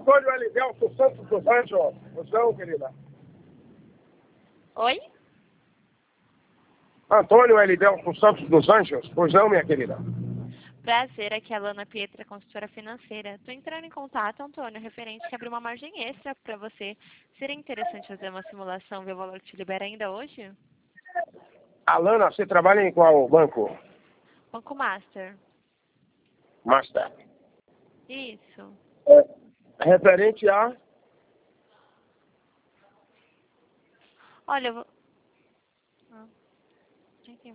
Antônio Elivelto Santos dos Anjos. Pois não, querida? Oi? Antônio Elivelto Santos dos Anjos. Pois não, minha querida? Prazer, aqui é a Lana Pietra, consultora financeira. Estou entrando em contato, Antônio, referente que abriu uma margem extra para você. Seria interessante fazer uma simulação, ver o valor que te libera ainda hoje? Alana, você trabalha em qual banco? Banco Master. Master. Isso. Referente a... Olha, eu vou... Ah, não entendi.